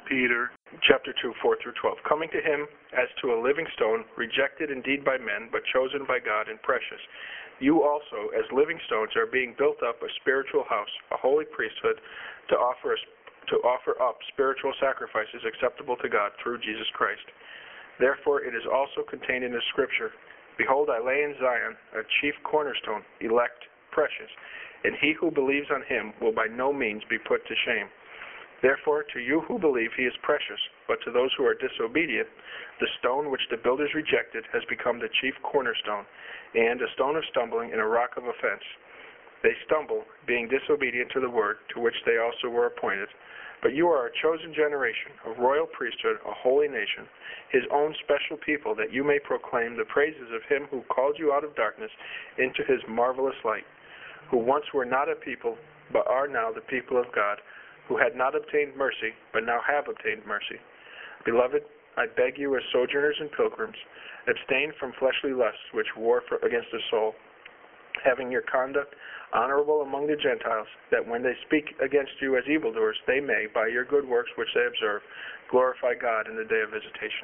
Peter chapter 2, 4 through 12. Coming to him as to a living stone, rejected indeed by men, but chosen by God and precious. You also, as living stones, are being built up a spiritual house, a holy priesthood, to offer up spiritual sacrifices acceptable to God through Jesus Christ. Therefore it is also contained in the Scripture, Behold, I lay in Zion a chief cornerstone, elect, precious, and he who believes on him will by no means be put to shame. Therefore, to you who believe he is precious, but to those who are disobedient, the stone which the builders rejected has become the chief cornerstone, and a stone of stumbling and a rock of offense. They stumble, being disobedient to the word, to which they also were appointed. But you are a chosen generation, a royal priesthood, a holy nation, his own special people, that you may proclaim the praises of him who called you out of darkness into his marvelous light, who once were not a people, but are now the people of God, who had not obtained mercy, but now have obtained mercy. Beloved, I beg you as sojourners and pilgrims, abstain from fleshly lusts which war against the soul, having your conduct honorable among the Gentiles, that when they speak against you as evildoers, they may, by your good works which they observe, glorify God in the day of visitation.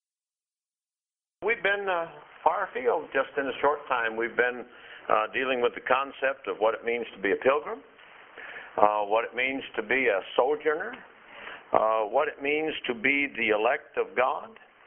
We've been far afield just in a short time. We've been dealing with the concept of what it means to be a pilgrim, what it means to be a sojourner, what it means to be the elect of God,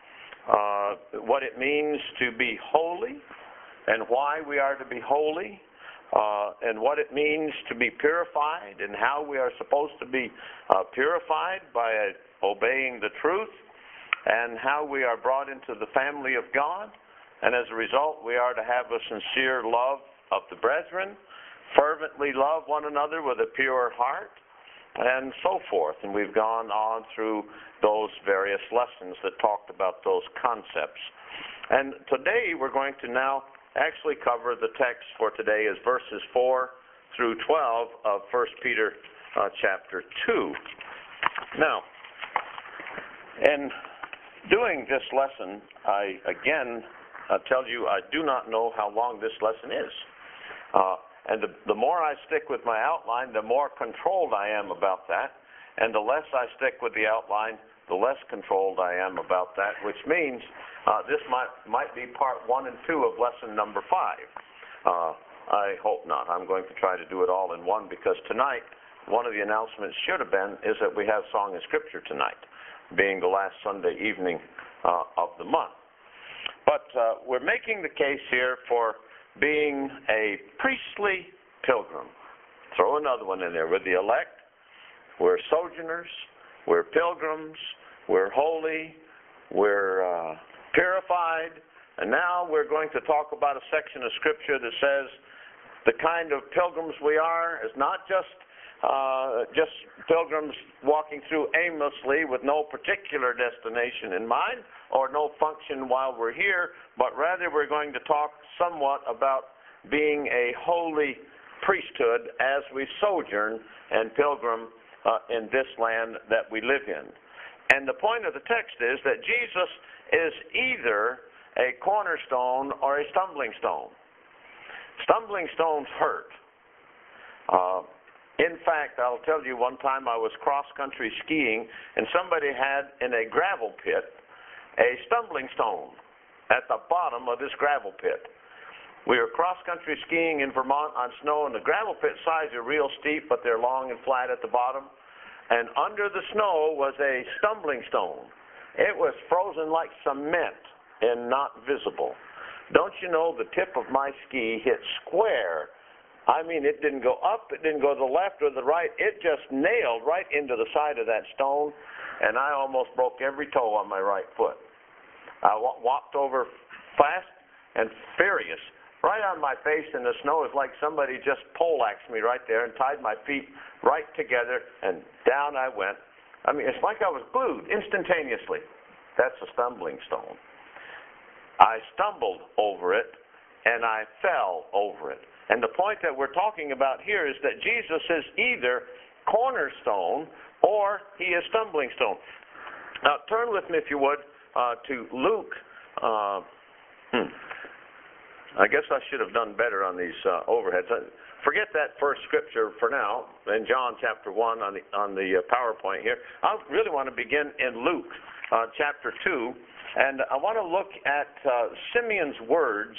what it means to be holy, and why we are to be holy, and what it means to be purified, and how we are supposed to be purified by obeying the truth, and how we are brought into the family of God, and as a result we are to have a sincere love of the brethren, fervently love one another with a pure heart, and so forth. And we've gone on through those various lessons that talked about those concepts. And today we're going to now actually cover the text for today is verses 4 through 12 of 1 Peter chapter 2. Now, in doing this lesson, I again tell you I do not know how long this lesson is. And the more I stick with my outline, the more controlled I am about that. And the less I stick with the outline, the less controlled I am about that, which means this might be part 1 and 2 of lesson number 5. I hope not. I'm going to try to do it all in one, because tonight, one of the announcements should have been is that we have Song and Scripture tonight, being the last Sunday evening of the month. But we're making the case here for being a priestly pilgrim. Throw another one in there. We're the elect, we're sojourners, we're pilgrims, we're holy, we're purified, and now we're going to talk about a section of Scripture that says the kind of pilgrims we are is not just pilgrims walking through aimlessly with no particular destination in mind or no function while we're here, but rather we're going to talk somewhat about being a holy priesthood as we sojourn and pilgrim in this land that we live in. And the point of the text is that Jesus is either a cornerstone or a stumbling stone. Stumbling stones hurt. In fact, I'll tell you, one time I was cross-country skiing, and somebody had in a gravel pit a stumbling stone at the bottom of this gravel pit. We were cross-country skiing in Vermont on snow, and the gravel pit sides are real steep, but they're long and flat at the bottom. And under the snow was a stumbling stone. It was frozen like cement and not visible. Don't you know, the tip of my ski hit square. I mean, it didn't go up, it didn't go to the left or the right. It just nailed right into the side of that stone, and I almost broke every toe on my right foot. I walked over fast and furious. Right on my face in the snow is like somebody just poleaxed me right there and tied my feet right together, and down I went. I mean, it's like I was glued instantaneously. That's a stumbling stone. I stumbled over it, and I fell over it. And the point that we're talking about here is that Jesus is either cornerstone or he is stumbling stone. Now, turn with me, if you would, to Luke. I guess I should have done better on these overheads. forget that first scripture for now in John chapter 1 on the PowerPoint here. I really want to begin in Luke chapter 2, and I want to look at Simeon's words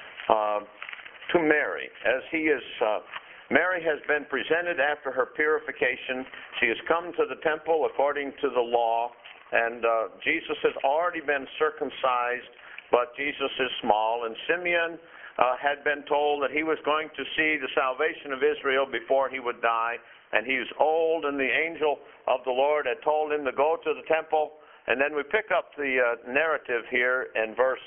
to Mary as he is. Mary has been presented after her purification. She has come to the temple according to the law, and Jesus has already been circumcised, but Jesus is small, and Simeon had been told that he was going to see the salvation of Israel before he would die, and he was old, and the angel of the Lord had told him to go to the temple. And then we pick up the narrative here in verse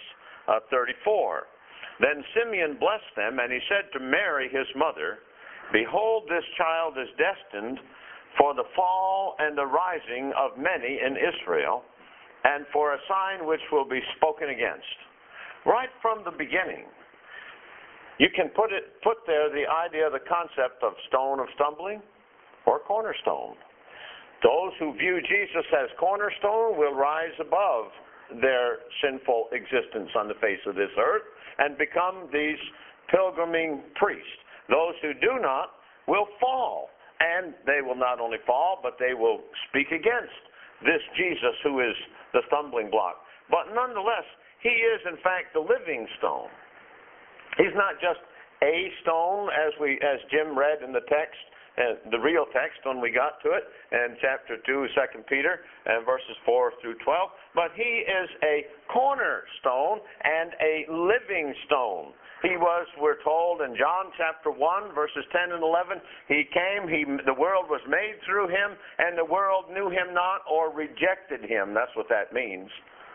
34. Then Simeon blessed them, and he said to Mary, his mother, "Behold, this child is destined for the fall and the rising of many in Israel, and for a sign which will be spoken against." Right from the beginning, you can put there the idea, the concept of stone of stumbling or cornerstone. Those who view Jesus as cornerstone will rise above their sinful existence on the face of this earth and become these pilgriming priests. Those who do not will fall, and they will not only fall, but they will speak against this Jesus who is the stumbling block. But nonetheless, he is in fact the living stone. He's not just a stone, as Jim read in the text, the real text when we got to it, in chapter 2, 2 Peter, and verses 4 through 12. But he is a cornerstone and a living stone. He was, we're told in John chapter 1, verses 10 and 11, he came, the world was made through him, and the world knew him not or rejected him. That's what that means.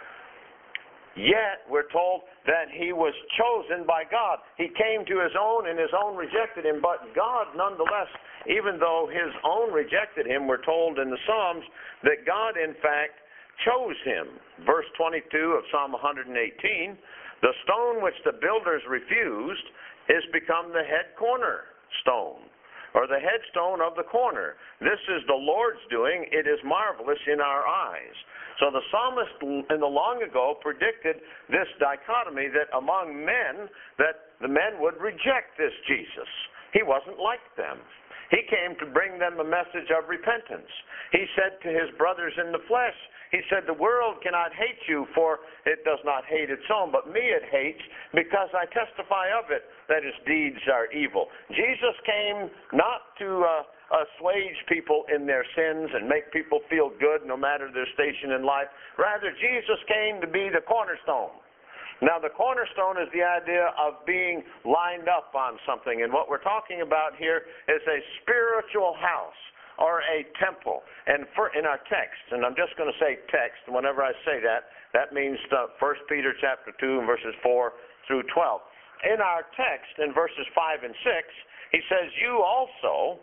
Yet, we're told that he was chosen by God. He came to his own, and his own rejected him. But God, nonetheless, even though his own rejected him, we're told in the Psalms that God, in fact, chose him. Verse 22 of Psalm 118, "The stone which the builders refused is become the head cornerstone, or the headstone of the corner. This is the Lord's doing. It is marvelous in our eyes." So the psalmist in the long ago predicted this dichotomy that among men, that the men would reject this Jesus. He wasn't like them. He came to bring them a message of repentance. He said to his brothers in the flesh, he said, "The world cannot hate you, for it does not hate its own, but me it hates, because I testify of it, that its deeds are evil." Jesus came not to assuage people in their sins and make people feel good no matter their station in life. Rather, Jesus came to be the cornerstone. Now, the cornerstone is the idea of being lined up on something, and what we're talking about here is a spiritual house or a temple. And in our text, and I'm just going to say text, and whenever I say that, that means 1 Peter chapter 2 and verses 4 through 12. In our text, in verses 5 and 6, he says, "You also,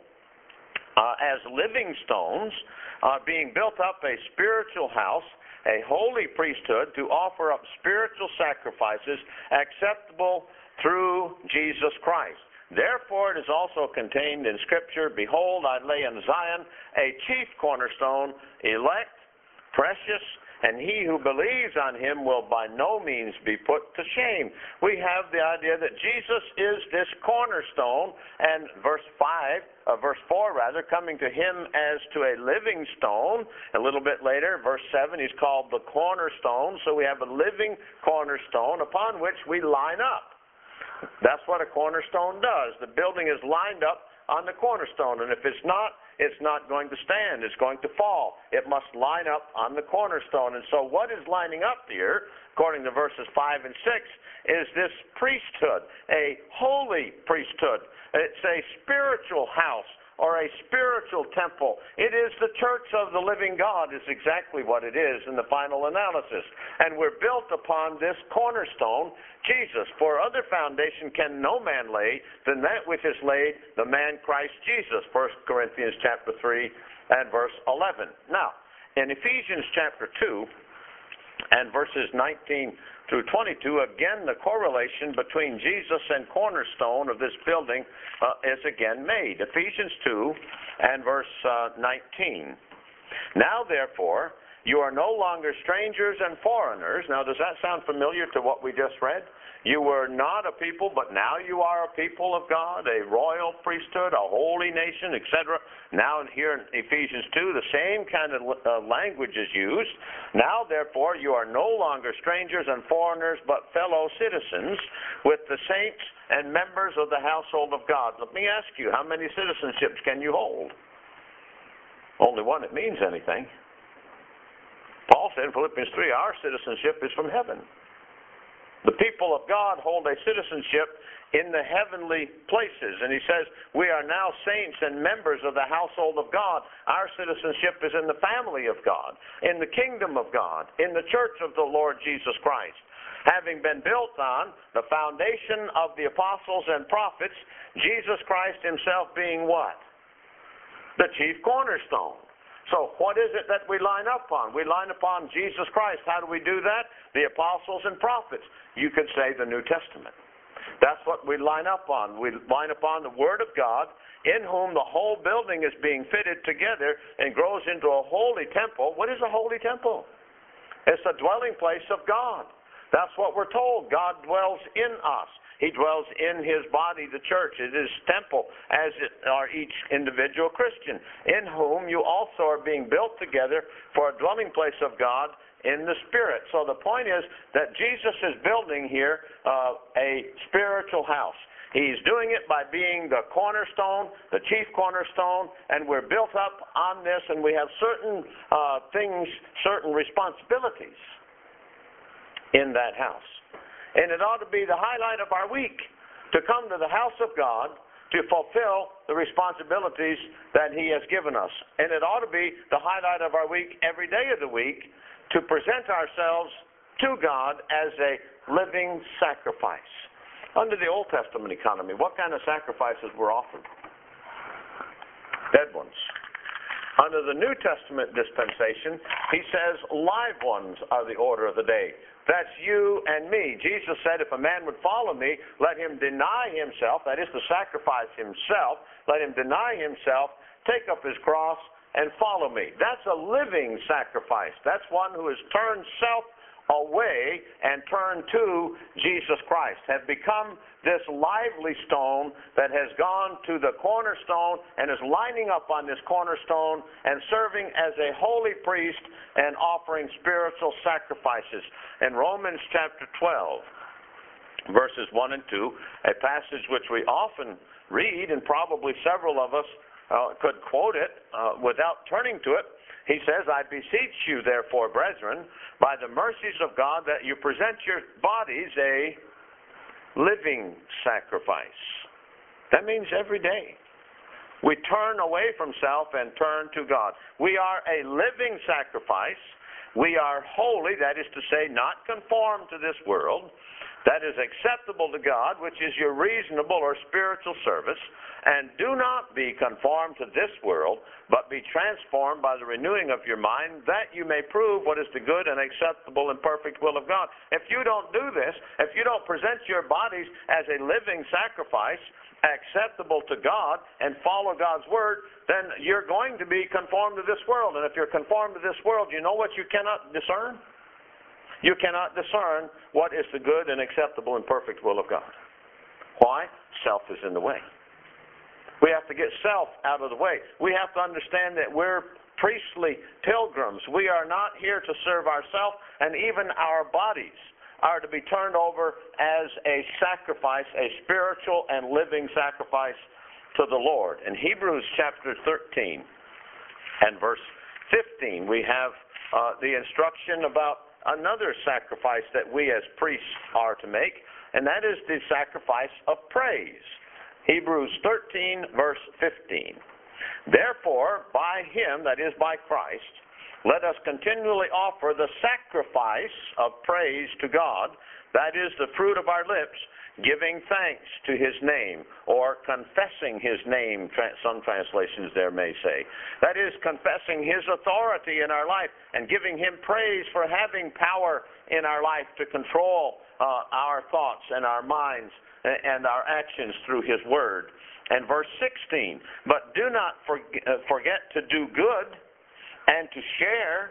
as living stones, are being built up a spiritual house, a holy priesthood, to offer up spiritual sacrifices acceptable through Jesus Christ. Therefore it is also contained in Scripture, 'Behold, I lay in Zion a chief cornerstone, elect, precious, and he who believes on him will by no means be put to shame.'" We have the idea that Jesus is this cornerstone, and verse 4, coming to him as to a living stone. A little bit later, verse 7, he's called the cornerstone. So we have a living cornerstone upon which we line up. That's what a cornerstone does. The building is lined up on the cornerstone, and if it's not going to stand. It's going to fall. It must line up on the cornerstone. And so what is lining up here, according to verses 5 and 6, is this priesthood, a holy priesthood. It's a spiritual house or a spiritual temple. It is the church of the living God is exactly what it is in the final analysis. And we're built upon this cornerstone, Jesus. For other foundation can no man lay than that which is laid, the man Christ Jesus. 1 Corinthians chapter 3 and verse 11. Now, in Ephesians chapter 2 and verses 19 through 22, again the correlation between Jesus and cornerstone of this building is again made. Ephesians 2 and verse 19. "Now therefore, You are no longer strangers and foreigners. Now, does that sound familiar to what we just read? You were not a people, but now you are a people of God, a royal priesthood, a holy nation, etc. Now here in Ephesians 2, the same kind of language is used. Now, therefore, you are no longer strangers and foreigners, but fellow citizens with the saints and members of the household of God. Let me ask you, how many citizenships can you hold? Only one that means anything. Paul said in Philippians 3, our citizenship is from heaven. The people of God hold a citizenship in the heavenly places. And he says, we are now saints and members of the household of God. Our citizenship is in the family of God, in the kingdom of God, in the church of the Lord Jesus Christ. Having been built on the foundation of the apostles and prophets, Jesus Christ himself being what? The chief cornerstone. So what is it that we line up on? We line upon Jesus Christ. How do we do that? The apostles and prophets. You could say the New Testament. That's what we line up on. We line upon the Word of God, in whom the whole building is being fitted together and grows into a holy temple. What is a holy temple? It's a dwelling place of God. That's what we're told. God dwells in us. He dwells in his body, the church. It is temple, as are each individual Christian, in whom you also are being built together for a dwelling place of God in the Spirit. So the point is that Jesus is building here a spiritual house. He's doing it by being the cornerstone, the chief cornerstone, and we're built up on this, and we have certain things, certain responsibilities in that house. And it ought to be the highlight of our week to come to the house of God to fulfill the responsibilities that he has given us. And it ought to be the highlight of our week every day of the week to present ourselves to God as a living sacrifice. Under the Old Testament economy, what kind of sacrifices were offered? Dead ones. Under the New Testament dispensation, he says live ones are the order of the day. That's you and me. Jesus said, if a man would follow me, let him deny himself, that is to sacrifice himself, let him deny himself, take up his cross, and follow me. That's a living sacrifice. That's one who has turned self away and turned to Jesus Christ, have become this lively stone that has gone to the cornerstone and is lining up on this cornerstone and serving as a holy priest and offering spiritual sacrifices. In Romans chapter 12, verses 1 and 2, a passage which we often read, and probably several of us could quote it without turning to it. He says, I beseech you, therefore, brethren, by the mercies of God, that you present your bodies a living sacrifice. That means every day. We turn away from self and turn to God. We are a living sacrifice. We are holy, that is to say, not conformed to this world. That is acceptable to God, which is your reasonable or spiritual service. And do not be conformed to this world, but be transformed by the renewing of your mind, that you may prove what is the good and acceptable and perfect will of God. If you don't do this, if you don't present your bodies as a living sacrifice, acceptable to God, and follow God's word, then you're going to be conformed to this world. And if you're conformed to this world, you know what you cannot discern? You cannot discern what is the good and acceptable and perfect will of God. Why? Self is in the way. We have to get self out of the way. We have to understand that we're priestly pilgrims. We are not here to serve ourselves, and even our bodies are to be turned over as a sacrifice, a spiritual and living sacrifice to the Lord. In Hebrews chapter 13 and verse 15, we have the instruction about another sacrifice that we as priests are to make, and that is the sacrifice of praise. Hebrews 13, verse 15. Therefore, by him, that is by Christ, let us continually offer the sacrifice of praise to God, that is the fruit of our lips, giving thanks to his name, or confessing his name, some translations there may say. That is confessing his authority in our life and giving him praise for having power in our life to control our thoughts and our minds and our actions through his word. And verse 16, but do not forget to do good and to share,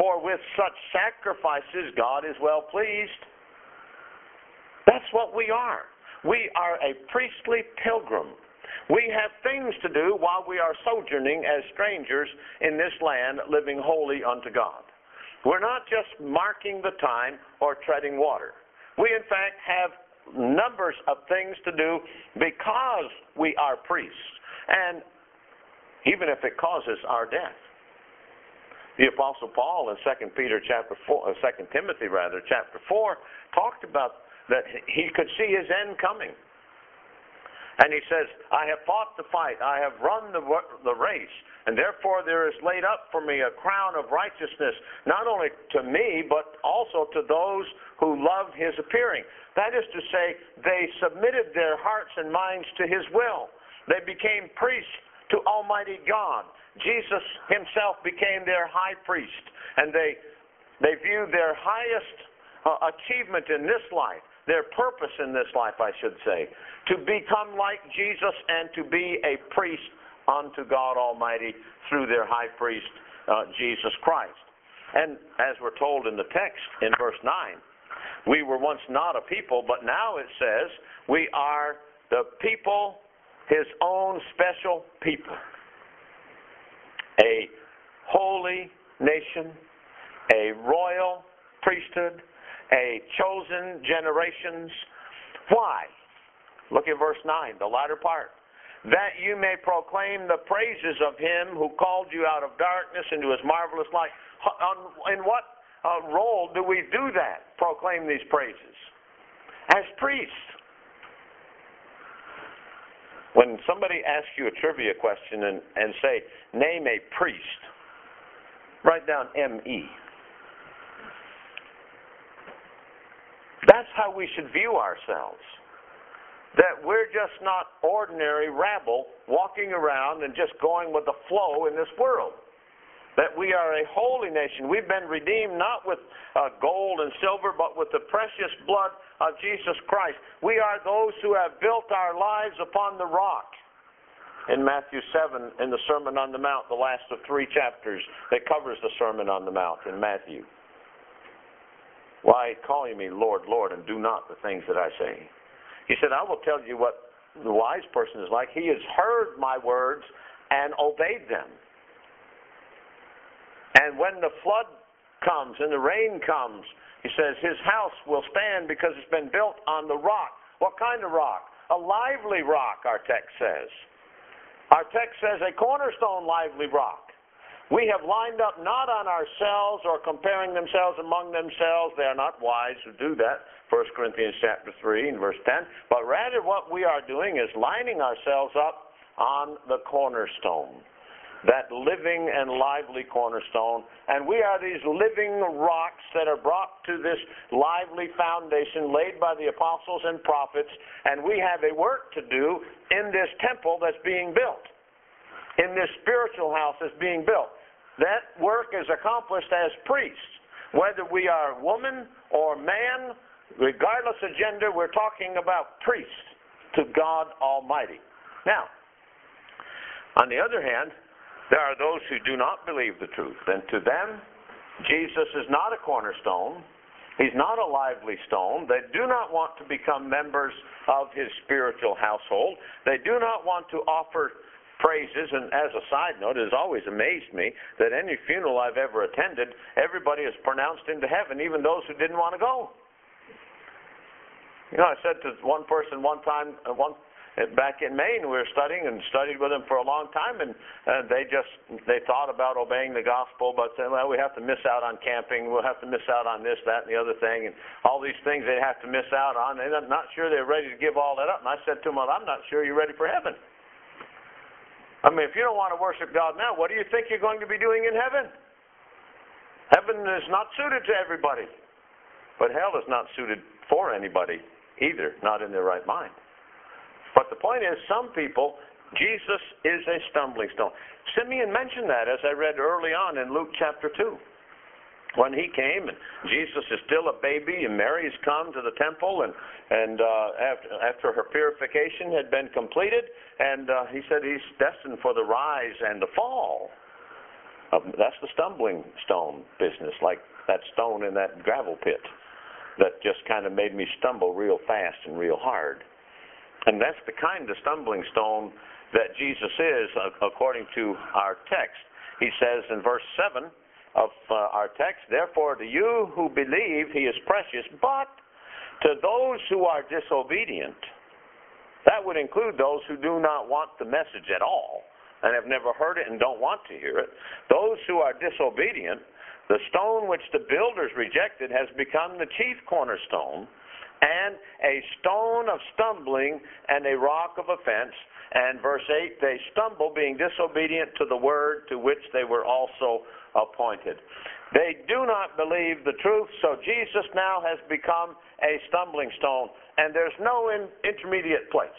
For with such sacrifices God is well pleased. That's what we are. We are a priestly pilgrim. We have things to do while we are sojourning as strangers in this land, living holy unto God. We're not just marking the time or treading water. We, in fact, have numbers of things to do because we are priests, and even if it causes our death. The Apostle Paul in 2 Timothy chapter 4 talked about that he could see his end coming. And he says, I have fought the fight, I have run the race, and therefore there is laid up for me a crown of righteousness, not only to me, but also to those who love his appearing. That is to say, they submitted their hearts and minds to his will. They became priests to Almighty God. Jesus himself became their high priest, and they viewed their highest achievement in this life, their purpose in this life, I should say, to become like Jesus and to be a priest unto God Almighty through their high priest, Jesus Christ. And as we're told in the text in verse 9, we were once not a people, but now it says we are the people, his own special people. A holy nation, a royal priesthood, a chosen generations. Why? Look at verse 9, the latter part. That you may proclaim the praises of him who called you out of darkness into his marvelous light. In what role do we do that? Proclaim these praises. As priests. When somebody asks you a trivia question and say, name a priest, write down M-E. That's how we should view ourselves. That we're just not ordinary rabble walking around and just going with the flow in this world. That we are a holy nation. We've been redeemed not with gold and silver, but with the precious blood of Jesus Christ. We are those who have built our lives upon the rock. In Matthew 7, in the Sermon on the Mount, the last of 3 chapters that covers the Sermon on the Mount in Matthew. Why call you me Lord, Lord, and do not the things that I say? He said, I will tell you what the wise person is like. He has heard my words and obeyed them. And when the flood comes and the rain comes, he says, his house will stand because it's been built on the rock. What kind of rock? A lively rock, our text says. Our text says a cornerstone lively rock. We have lined up not on ourselves or comparing themselves among themselves. They are not wise who do that. 1 Corinthians chapter 3 and verse 10. But rather what we are doing is lining ourselves up on the cornerstone. That living and lively cornerstone. And we are these living rocks that are brought to this lively foundation laid by the apostles and prophets. And we have a work to do in this temple that's being built. In this spiritual house that's being built. That work is accomplished as priests. Whether we are woman or man, regardless of gender, we're talking about priests to God Almighty. Now, on the other hand, there are those who do not believe the truth. And to them, Jesus is not a cornerstone. He's not a lively stone. They do not want to become members of his spiritual household. They do not want to offer praises. And as a side note, it has always amazed me that any funeral I've ever attended, everybody is pronounced into heaven, even those who didn't want to go. You know, I said to one person one time, back in Maine, we were studied with them for a long time, and they thought about obeying the gospel, but said, well, we have to miss out on camping, we'll have to miss out on this, that, and the other thing, and all they'd have to miss out on. They're not sure they're ready to give all that up. And I said to them, well, I'm not sure you're ready for heaven. I mean, if you don't want to worship God now, what do you think you're going to be doing in heaven? Heaven is not suited to everybody. But hell is not suited for anybody either, not in their right mind. But the point is, some people, Jesus is a stumbling stone. Simeon mentioned that, as I read early on in Luke chapter 2. When he came, and Jesus is still a baby, and Mary has come to the temple, and after her purification had been completed, and he said he's destined for the rise and the fall. That's the stumbling stone business, like that stone in that gravel pit that just kind of made me stumble real fast and real hard. And that's the kind of stumbling stone that Jesus is, according to our text. He says in verse 7 of our text, "Therefore to you who believe he is precious, but to those who are disobedient," that would include those who do not want the message at all and have never heard it and don't want to hear it. Those who are disobedient, the stone which the builders rejected has become the chief cornerstone, and a stone of stumbling and a rock of offense. And verse 8, they stumble, being disobedient to the word to which they were also appointed. They do not believe the truth, so Jesus now has become a stumbling stone, and there's no intermediate place.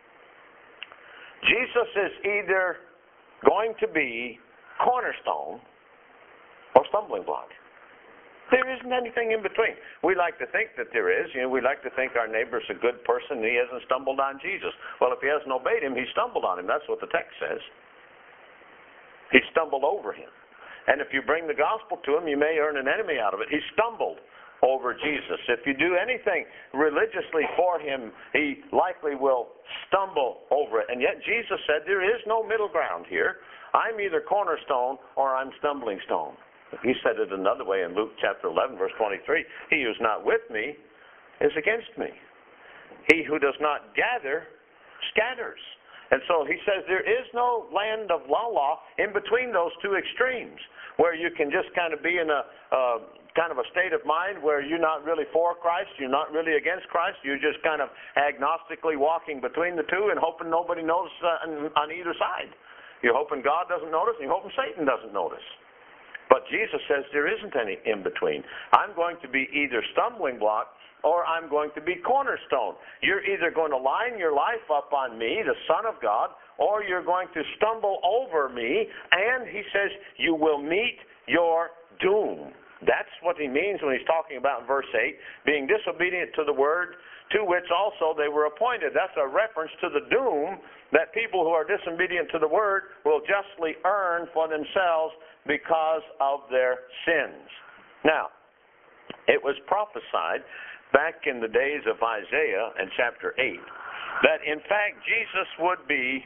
Jesus is either going to be cornerstone or stumbling block. There isn't anything in between. We like to think that there is. We like to think our neighbor's a good person and he hasn't stumbled on Jesus. Well, if he hasn't obeyed him, he stumbled on him. That's what the text says. He stumbled over him. And if you bring the gospel to him, you may earn an enemy out of it. He stumbled over Jesus. If you do anything religiously for him, he likely will stumble over it. And yet Jesus said there is no middle ground here. I'm either cornerstone or I'm stumbling stone. He said it another way in Luke chapter 11, verse 23. He who is not with me is against me. He who does not gather scatters. And so he says there is no land of la-la in between those two extremes, where you can just kind of be in a kind of a state of mind where you're not really for Christ, you're not really against Christ, you're just kind of agnostically walking between the two and hoping nobody notices on either side. You're hoping God doesn't notice, and you're hoping Satan doesn't notice. But Jesus says there isn't any in between. I'm going to be either stumbling block or I'm going to be cornerstone. You're either going to line your life up on me, the Son of God, or you're going to stumble over me, and he says you will meet your doom. That's what he means when he's talking about in verse 8, being disobedient to the word to which also they were appointed. That's a reference to the doom that people who are disobedient to the word will justly earn for themselves because of their sins. Now, it was prophesied back in the days of Isaiah in chapter 8 that in fact Jesus would be,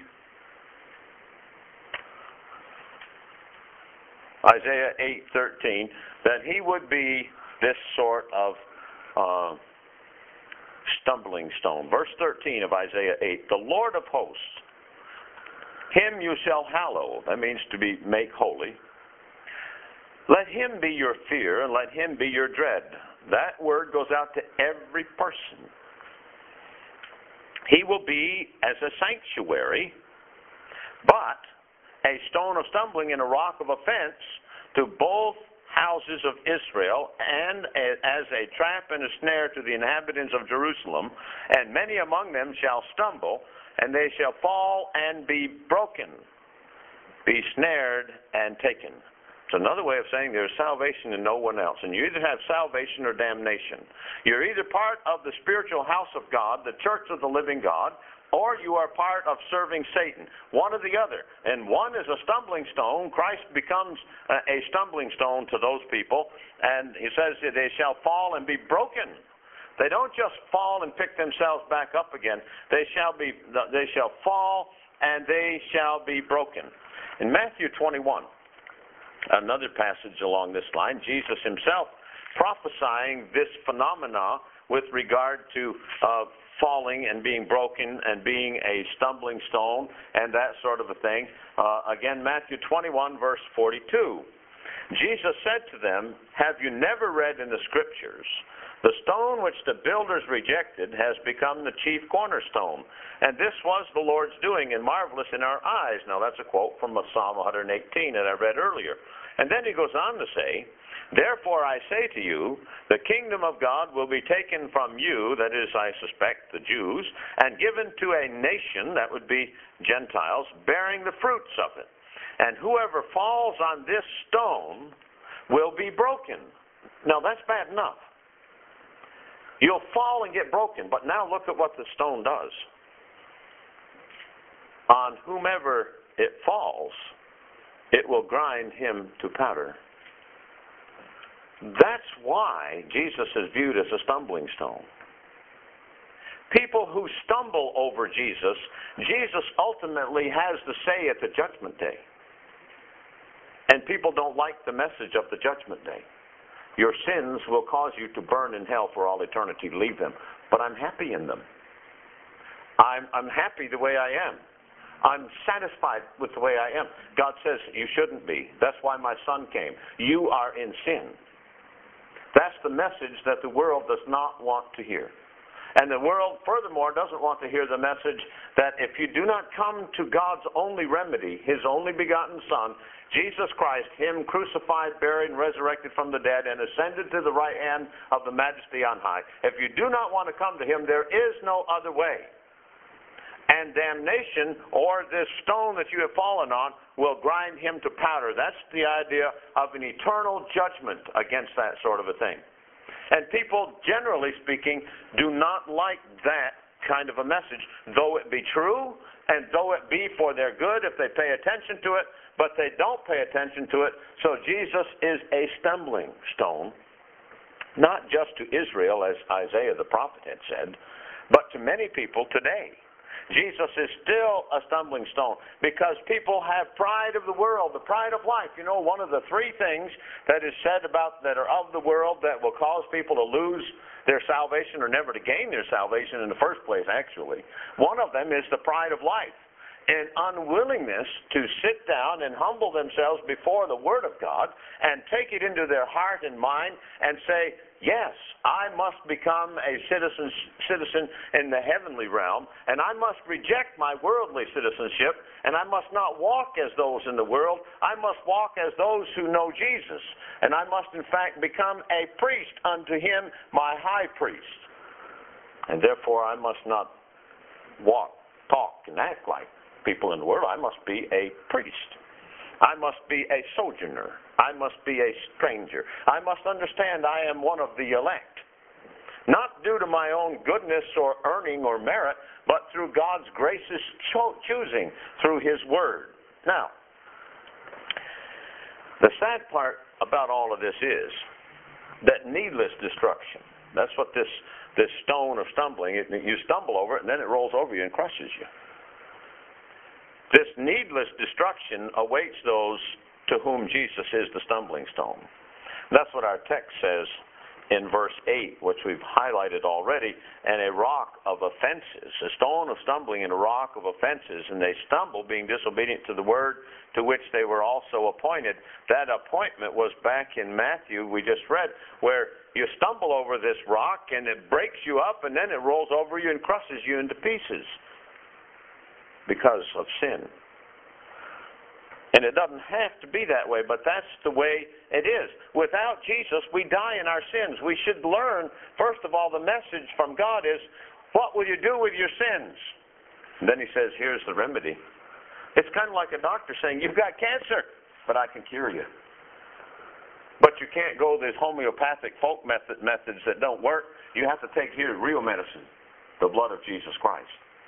Isaiah 8:13, that he would be this sort of stumbling stone. Verse 13 of Isaiah 8, the Lord of hosts, him you shall hallow. That means to be make holy. Let him be your fear, and let him be your dread. That word goes out to every person. He will be as a sanctuary, but a stone of stumbling and a rock of offense to both houses of Israel, and as a trap and a snare to the inhabitants of Jerusalem. And many among them shall stumble, and they shall fall and be broken, be snared and taken. It's another way of saying there's salvation in no one else. And you either have salvation or damnation. You're either part of the spiritual house of God, the church of the living God, or you are part of serving Satan. One or the other. And one is a stumbling stone. Christ becomes a stumbling stone to those people. And he says they shall fall and be broken. They don't just fall and pick themselves back up again. They shall fall and they shall be broken. In Matthew 21, another passage along this line, Jesus himself prophesying this phenomena with regard to falling and being broken and being a stumbling stone and that sort of a thing. Again, Matthew 21, verse 42. Jesus said to them, have you never read in the Scriptures, the stone which the builders rejected has become the chief cornerstone, and this was the Lord's doing and marvelous in our eyes. Now that's a quote from Psalm 118 that I read earlier. And then he goes on to say, therefore I say to you, the kingdom of God will be taken from you, that is, I suspect, the Jews, and given to a nation, that would be Gentiles, bearing the fruits of it. And whoever falls on this stone will be broken. Now that's bad enough. You'll fall and get broken, but now look at what the stone does. On whomever it falls, it will grind him to powder. That's why Jesus is viewed as a stumbling stone. People who stumble over Jesus, Jesus ultimately has the say at the judgment day. And people don't like the message of the judgment day. Your sins will cause you to burn in hell for all eternity. Leave them. But I'm happy in them. I'm happy the way I am. I'm satisfied with the way I am. God says, you shouldn't be. That's why my son came. You are in sin. That's the message that the world does not want to hear. And the world, furthermore, doesn't want to hear the message that if you do not come to God's only remedy, His only begotten Son, Jesus Christ, Him crucified, buried, and resurrected from the dead, and ascended to the right hand of the Majesty on high, if you do not want to come to Him, there is no other way. And damnation, or this stone that you have fallen on, will grind him to powder. That's the idea of an eternal judgment against that sort of a thing. And people, generally speaking, do not like that kind of a message, though it be true, and though it be for their good if they pay attention to it, but they don't pay attention to it. So Jesus is a stumbling stone, not just to Israel, as Isaiah the prophet had said, but to many people today. Jesus is still a stumbling stone because people have pride of the world, the pride of life. You know, one of the three things that is said about that are of the world that will cause people to lose their salvation or never to gain their salvation in the first place, actually. One of them is the pride of life and unwillingness to sit down and humble themselves before the Word of God and take it into their heart and mind and say, yes, I must become a citizen in the heavenly realm, and I must reject my worldly citizenship, and I must not walk as those in the world. I must walk as those who know Jesus, and I must in fact become a priest unto Him, my high priest. And therefore I must not walk, talk, and act like people in the world. I must be a priest. I must be a sojourner. I must be a stranger. I must understand I am one of the elect. Not due to my own goodness or earning or merit, but through God's gracious choosing through His Word. Now, the sad part about all of this is that needless destruction, that's what this stone of stumbling, you stumble over it and then it rolls over you and crushes you. This needless destruction awaits those to whom Jesus is the stumbling stone. That's what our text says in verse 8, which we've highlighted already, and a rock of offenses, a stone of stumbling and a rock of offenses, and they stumble being disobedient to the word to which they were also appointed. That appointment was back in Matthew, we just read, where you stumble over this rock and it breaks you up and then it rolls over you and crushes you into pieces because of sin. And it doesn't have to be that way, but that's the way it is. Without Jesus, we die in our sins. We should learn, first of all, the message from God is, what will you do with your sins? And then He says, here's the remedy. It's kind of like a doctor saying, you've got cancer, but I can cure you. But you can't go these homeopathic folk methods that don't work. You have to take here real medicine, the blood of Jesus Christ.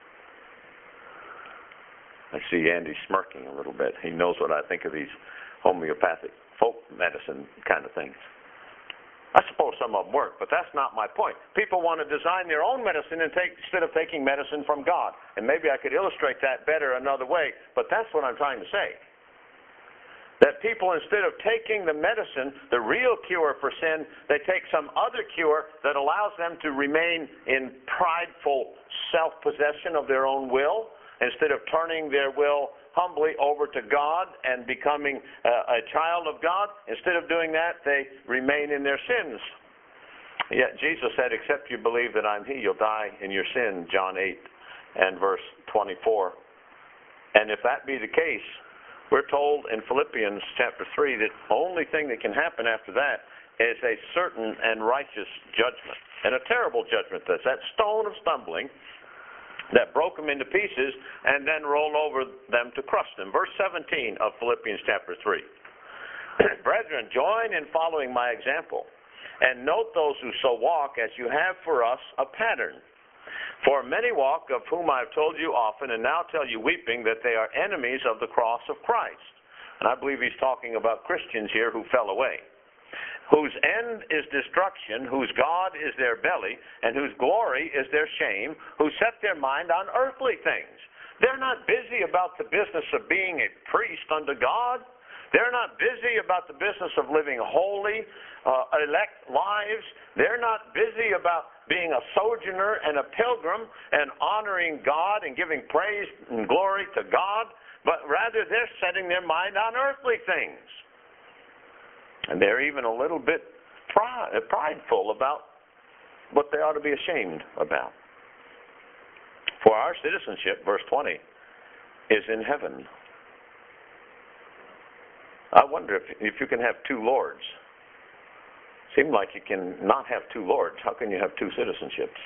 I see Andy smirking a little bit. He knows what I think of these homeopathic folk medicine kind of things. I suppose some of them work, but that's not my point. People want to design their own medicine instead of taking medicine from God. And maybe I could illustrate that better another way, but that's what I'm trying to say. That people, instead of taking the medicine, the real cure for sin, they take some other cure that allows them to remain in prideful self-possession of their own will, instead of turning their will humbly over to God and becoming a child of God. Instead of doing that, they remain in their sins. Yet Jesus said, except you believe that I'm He, you'll die in your sin, John 8 and verse 24. And if that be the case, we're told in Philippians chapter 3 that the only thing that can happen after that is a certain and righteous judgment. And a terrible judgment. That's that stone of stumbling that broke them into pieces and then rolled over them to crush them. Verse 17 of Philippians chapter 3. Brethren, join in following my example, and note those who so walk as you have for us a pattern. For many walk, of whom I have told you often, and now tell you weeping, that they are enemies of the cross of Christ, and I believe he's talking about Christians here who fell away, whose end is destruction, whose God is their belly, and whose glory is their shame, who set their mind on earthly things. They're not busy about the business of being a priest unto God. They're not busy about the business of living holy, elect lives. They're not busy about being a sojourner and a pilgrim and honoring God and giving praise and glory to God, but rather they're setting their mind on earthly things. And they're even a little bit prideful about what they ought to be ashamed about. For our citizenship, verse 20, is in heaven. I wonder if you can have two lords. Seems like you can not have two lords. How can you have two citizenships?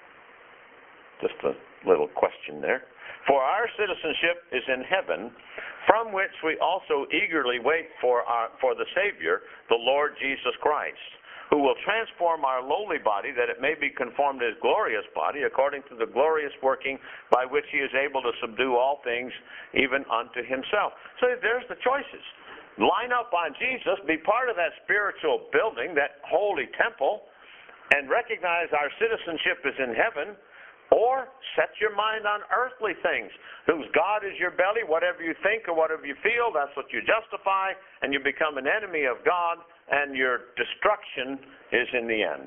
Just a little question there. For our citizenship is in heaven, from which we also eagerly wait for the Savior, the Lord Jesus Christ, who will transform our lowly body that it may be conformed to his glorious body, according to the glorious working by which he is able to subdue all things, even unto himself. So there's the choices. Line up on Jesus, be part of that spiritual building, that holy temple, and recognize our citizenship is in heaven, or set your mind on earthly things, whose God is your belly. Whatever you think or whatever you feel, that's what you justify, and you become an enemy of God, and your destruction is in the end.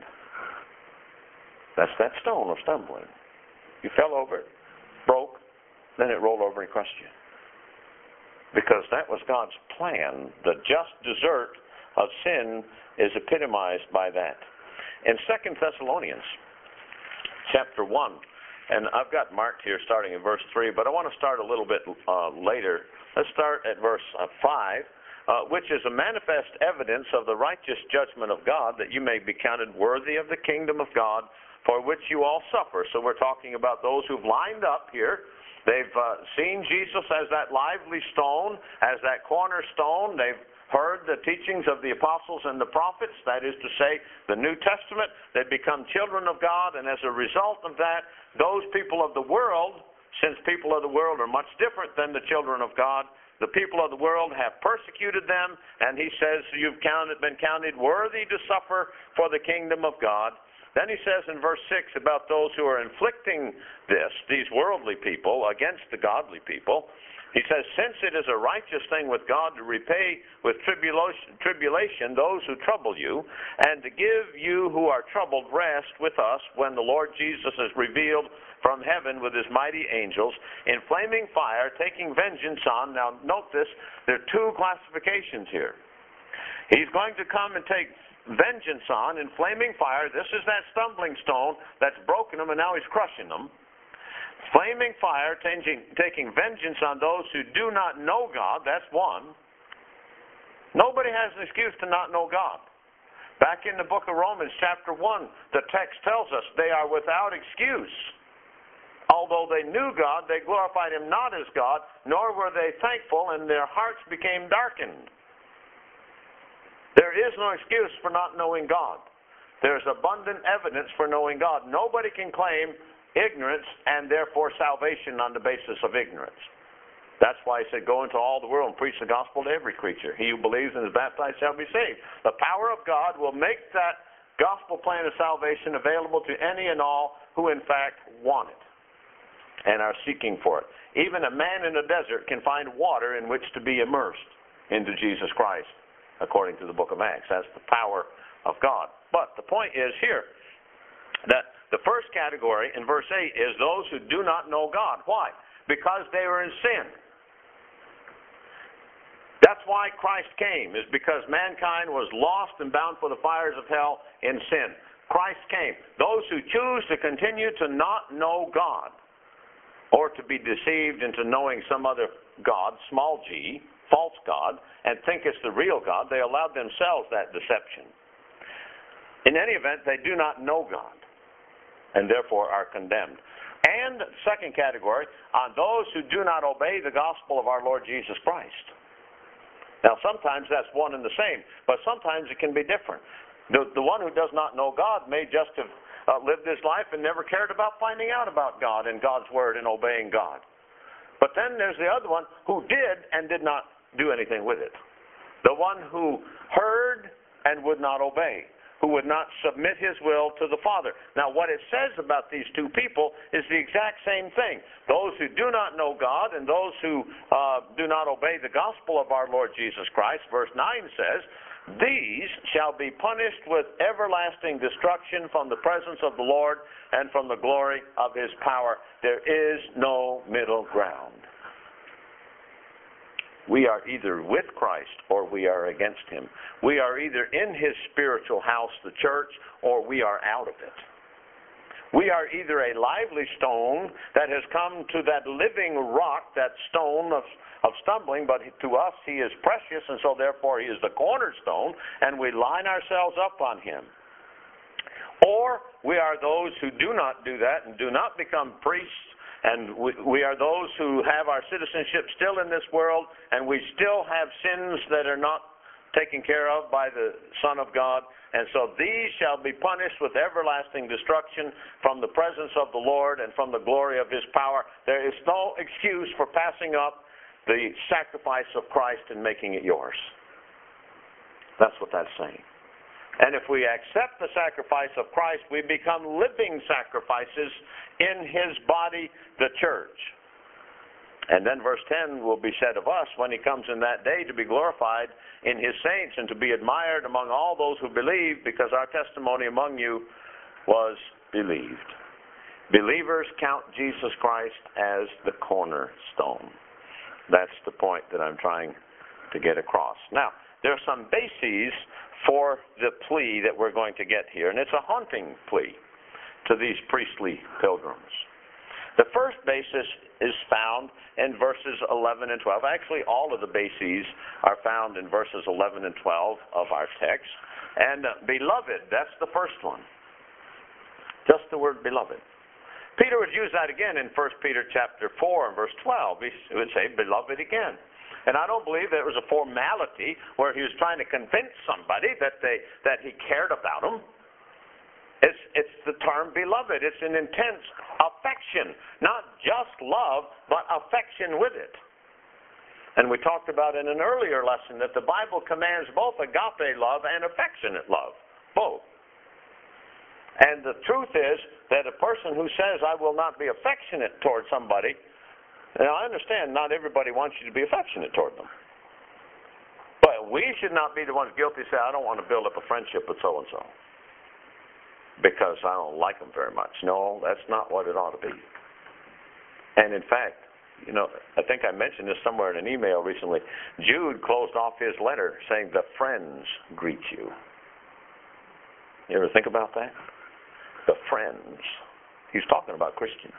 That's that stone of stumbling. You fell over it, broke, then it rolled over and crushed you. Because that was God's plan. The just desert of sin is epitomized by that. In 2 Thessalonians chapter 1, and I've got marked here starting in verse 3, but I want to start a little bit later. Let's start at verse 5, which is a manifest evidence of the righteous judgment of God, that you may be counted worthy of the kingdom of God, for which you all suffer. So we're talking about those who've lined up here. They've seen Jesus as that lively stone, as that cornerstone. They've heard the teachings of the apostles and the prophets, that is to say, the New Testament. They've become children of God, and as a result of that, those people of the world, since people of the world are much different than the children of God, the people of the world have persecuted them, and he says, you've been counted worthy to suffer for the kingdom of God. Then he says in verse 6 about those who are inflicting these worldly people against the godly people, he says, since it is a righteous thing with God to repay with tribulation those who trouble you, and to give you who are troubled rest with us when the Lord Jesus is revealed from heaven with his mighty angels, in flaming fire, taking vengeance on. Now note this, there are two classifications here. He's going to come and take vengeance on in flaming fire. This is that stumbling stone that's broken them, and now he's crushing them. Flaming fire, taking vengeance on those who do not know God. That's one. Nobody has an excuse to not know God. Back in the book of Romans chapter 1, the text tells us they are without excuse. Although they knew God, they glorified him not as God, nor were they thankful, and their hearts became darkened. There is no excuse for not knowing God. There's abundant evidence for knowing God. Nobody can claim ignorance and therefore salvation on the basis of ignorance. That's why he said, go into all the world and preach the gospel to every creature. He who believes and is baptized shall be saved. The power of God will make that gospel plan of salvation available to any and all who in fact want it and are seeking for it. Even a man in a desert can find water in which to be immersed into Jesus Christ, according to the book of Acts. That's the power of God. But the point is here that the first category in verse 8 is those who do not know God. Why? Because they were in sin. That's why Christ came, is because mankind was lost and bound for the fires of hell in sin. Christ came. Those who choose to continue to not know God, or to be deceived into knowing some other God, small g, false God, and think it's the real God, they allowed themselves that deception. In any event, they do not know God, and therefore are condemned. And second category, on those who do not obey the gospel of our Lord Jesus Christ. Now, sometimes that's one and the same, but sometimes it can be different. The one who does not know God may just have lived his life and never cared about finding out about God and God's Word and obeying God. But then there's the other one who did and did not do anything with it. The one who heard and would not obey, who would not submit his will to the Father. Now, what it says about these two people is the exact same thing. Those who do not know God and those who do not obey the gospel of our Lord Jesus Christ, verse 9 says, these shall be punished with everlasting destruction from the presence of the Lord and from the glory of his power. There is no middle ground. We are either with Christ or we are against him. We are either in his spiritual house, the church, or we are out of it. We are either a lively stone that has come to that living rock, that stone of stumbling, but to us he is precious, and so therefore he is the cornerstone, and we line ourselves up on him. Or we are those who do not do that and do not become priests, and we are those who have our citizenship still in this world, and we still have sins that are not taken care of by the Son of God. And so these shall be punished with everlasting destruction from the presence of the Lord and from the glory of his power. There is no excuse for passing up the sacrifice of Christ and making it yours. That's what that's saying. And if we accept the sacrifice of Christ, we become living sacrifices in his body, the church. And then verse 10 will be said of us when he comes in that day to be glorified in his saints and to be admired among all those who believe, because our testimony among you was believed. Believers count Jesus Christ as the cornerstone. That's the point that I'm trying to get across. Now, there are some bases for the plea that we're going to get here, and it's a haunting plea to these priestly pilgrims. The first basis is found in verses 11 and 12. Actually, all of the bases are found in verses 11 and 12 of our text. And beloved, that's the first one. Just the word beloved. Peter would use that again in 1 Peter chapter 4 and verse 12. He would say, beloved again. And I don't believe that it was a formality where he was trying to convince somebody that he cared about them. It's the term beloved. It's an intense affection. Not just love, but affection with it. And we talked about in an earlier lesson that the Bible commands both agape love and affectionate love. Both. And the truth is that a person who says, I will not be affectionate toward somebody, now I understand not everybody wants you to be affectionate toward them. But we should not be the ones guilty to say, I don't want to build up a friendship with so-and-so because I don't like them very much. No, that's not what it ought to be. And in fact, I think I mentioned this somewhere in an email recently. Jude closed off his letter saying, the friends greet you. You ever think about that? The friends. He's talking about Christians.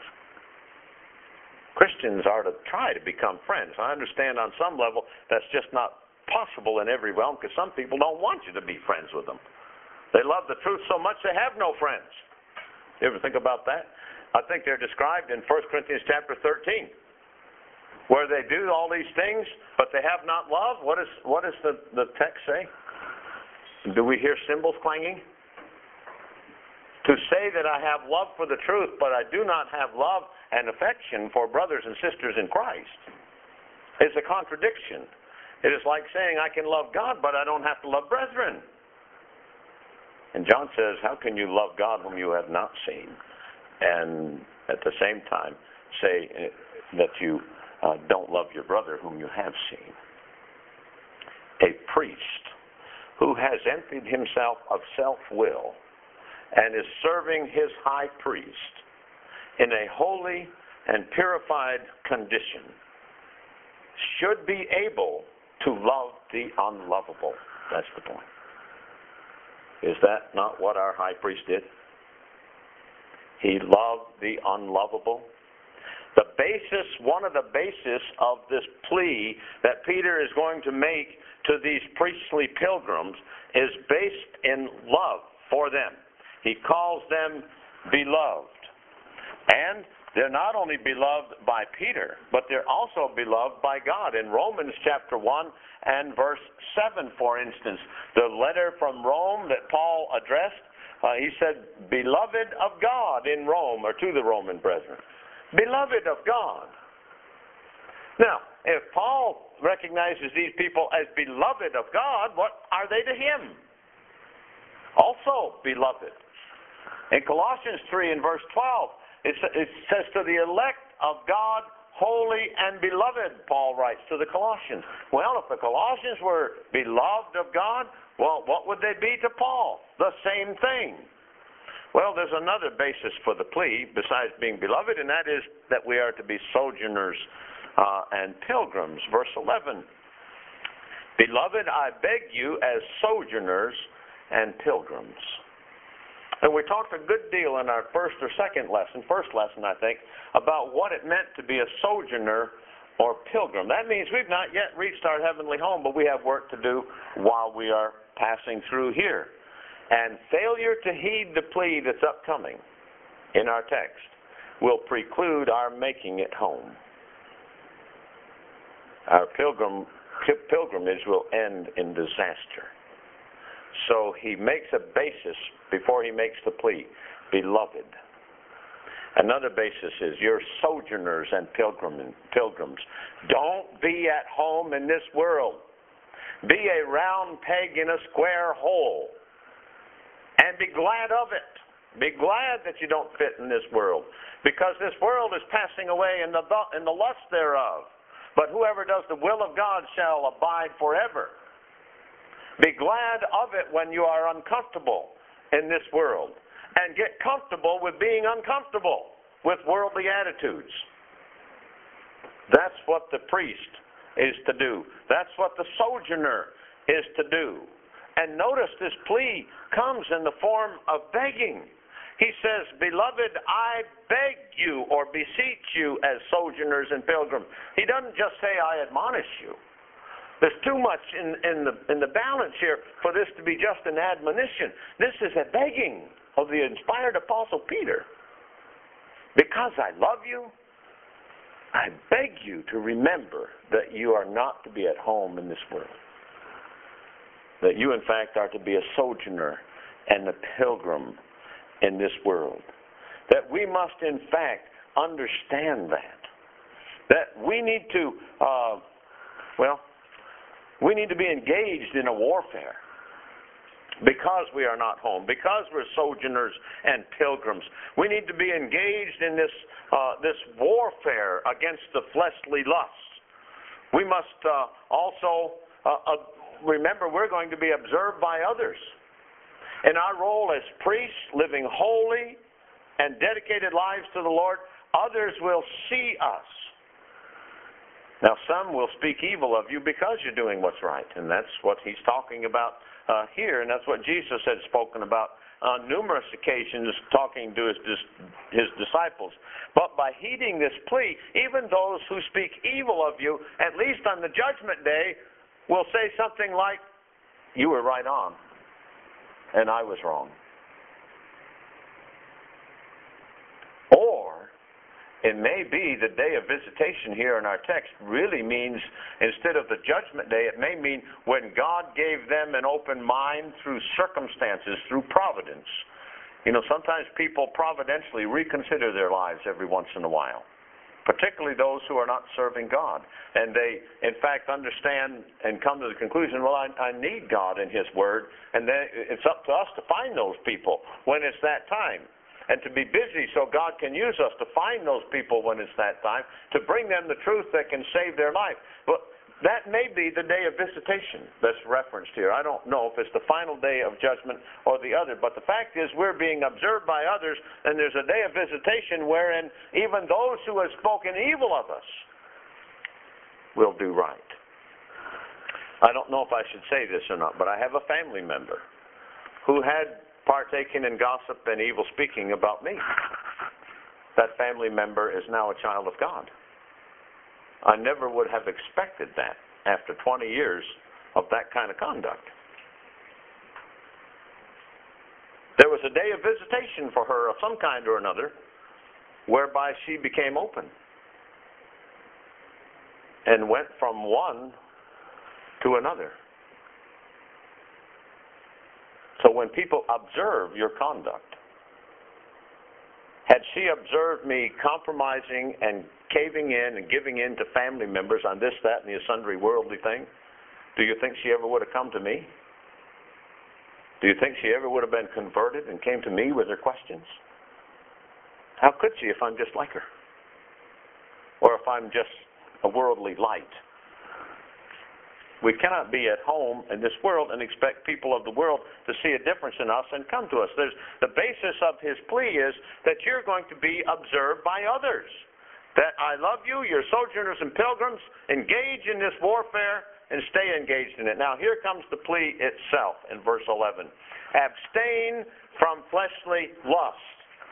Christians are to try to become friends. I understand on some level that's just not possible in every realm because some people don't want you to be friends with them. They love the truth so much they have no friends. You ever think about that? I think they're described in 1 Corinthians chapter 13, where they do all these things, but they have not love. What does the text say? Do we hear cymbals clanging? To say that I have love for the truth, but I do not have love and affection for brothers and sisters in Christ is a contradiction. It is like saying I can love God, but I don't have to love brethren. And John says, how can you love God whom you have not seen? And at the same time say that you don't love your brother whom you have seen. A priest who has emptied himself of self-will and is serving his high priest in a holy and purified condition should be able to love the unlovable. That's the point. Is that not what our high priest did? He loved the unlovable. One of the basis of this plea that Peter is going to make to these priestly pilgrims is based in love for them. He calls them beloved. And they're not only beloved by Peter, but they're also beloved by God. In Romans chapter 1 and verse 7, for instance, the letter from Rome that Paul addressed, he said, beloved of God in Rome, or to the Roman brethren. Beloved of God. Now, if Paul recognizes these people as beloved of God, what are they to him? Also beloved. In Colossians 3 and verse 12, it says, to the elect of God, holy and beloved, Paul writes to the Colossians. Well, if the Colossians were beloved of God, well, what would they be to Paul? The same thing. Well, there's another basis for the plea besides being beloved, and that is that we are to be sojourners and pilgrims. Verse 11, beloved, I beg you as sojourners and pilgrims. And we talked a good deal in our first lesson, I think, about what it meant to be a sojourner or pilgrim. That means we've not yet reached our heavenly home, but we have work to do while we are passing through here. And failure to heed the plea that's upcoming in our text will preclude our making it home. Our pilgrimage will end in disaster. So he makes a basis before he makes the plea. Beloved. Another basis is you're sojourners and pilgrims. Don't be at home in this world. Be a round peg in a square hole. And be glad of it. Be glad that you don't fit in this world. Because this world is passing away in the lust thereof. But whoever does the will of God shall abide forever. Be glad of it when you are uncomfortable in this world. And get comfortable with being uncomfortable with worldly attitudes. That's what the priest is to do. That's what the sojourner is to do. And notice this plea comes in the form of begging. He says, beloved, I beg you or beseech you as sojourners and pilgrims. He doesn't just say, I admonish you. There's too much in the balance here for this to be just an admonition. This is a begging of the inspired Apostle Peter. Because I love you, I beg you to remember that you are not to be at home in this world. That you, in fact, are to be a sojourner and a pilgrim in this world. That we must, in fact, understand that. That we need to, we need to be engaged in a warfare. Because we are not home. Because we're sojourners and pilgrims. We need to be engaged in this warfare against the fleshly lusts. We must also remember we're going to be observed by others. In our role as priests, living holy and dedicated lives to the Lord, others will see us. Now, some will speak evil of you because you're doing what's right, and that's what he's talking about here, and that's what Jesus had spoken about on numerous occasions, talking to his disciples. But by heeding this plea, even those who speak evil of you, at least on the judgment day, will say something like, you were right on, and I was wrong. Or, it may be the day of visitation here in our text really means, instead of the judgment day, it may mean when God gave them an open mind through circumstances, through providence. You know, sometimes people providentially reconsider their lives every once in a while. Particularly those who are not serving God. And they, in fact, understand and come to the conclusion, well, I need God and His Word, and then it's up to us to find those people when it's that time. And to be busy so God can use us to find those people when it's that time, to bring them the truth that can save their life. But that may be the day of visitation that's referenced here. I don't know if it's the final day of judgment or the other. But the fact is we're being observed by others, and there's a day of visitation wherein even those who have spoken evil of us will do right. I don't know if I should say this or not, but I have a family member who had partaken in gossip and evil speaking about me. That family member is now a child of God. I never would have expected that after 20 years of that kind of conduct. There was a day of visitation for her of some kind or another whereby she became open and went from one to another. So when people observe your conduct, had she observed me compromising and caving in and giving in to family members on this, that, and the sundry worldly thing, do you think she ever would have come to me? Do you think she ever would have been converted and came to me with her questions? How could she if I'm just like her? Or if I'm just a worldly light? We cannot be at home in this world and expect people of the world to see a difference in us and come to us. The basis of his plea is that you're going to be observed by others. That I love you, you're sojourners and pilgrims, engage in this warfare and stay engaged in it. Now here comes the plea itself in verse 11. Abstain from fleshly lust,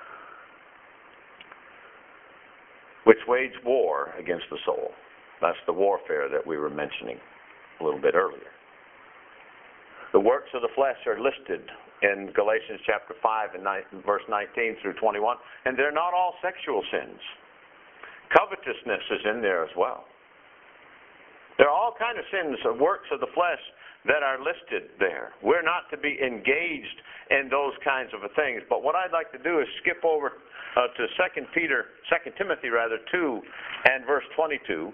which wage war against the soul. That's the warfare that we were mentioning a little bit earlier. The works of the flesh are listed in Galatians chapter 5 and verse 19 through 21, and they're not all sexual sins. Covetousness is in there as well. There are all kinds of sins, works of the flesh, that are listed there. We're not to be engaged in those kinds of things. But what I'd like to do is skip over to 2 Timothy 2 and verse 22.